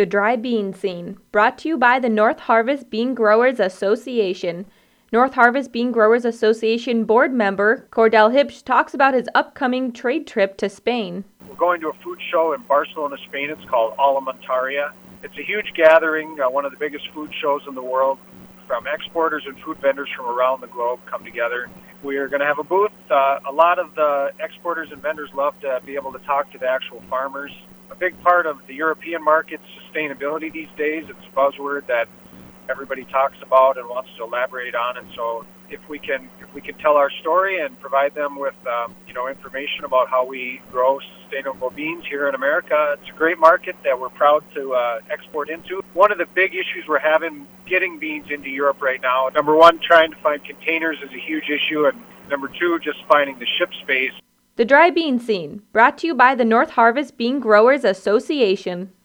The Dry Bean Scene, brought to you by the North Harvest Bean Growers Association. North Harvest Bean Growers Association board member Cordell Hipsch talks about his upcoming trade trip to Spain. We're going to a food show in Barcelona, Spain. It's called Alimentaria. It's a huge gathering, one of the biggest food shows in the world. From exporters and food vendors from around the globe come together. We are going to have a booth. A lot of the exporters and vendors love to be able to talk to the actual farmers. A big part of the European market's sustainability these days. It's a buzzword that everybody talks about and wants to elaborate on. And so if we can tell our story and provide them with information about how we grow sustainable beans here in America, it's a great market that we're proud to export into. One of the big issues we're having getting beans into Europe right now, number one, trying to find containers is a huge issue, and number two, just finding the ship space. The Dry Bean Scene, brought to you by the North Harvest Bean Growers Association.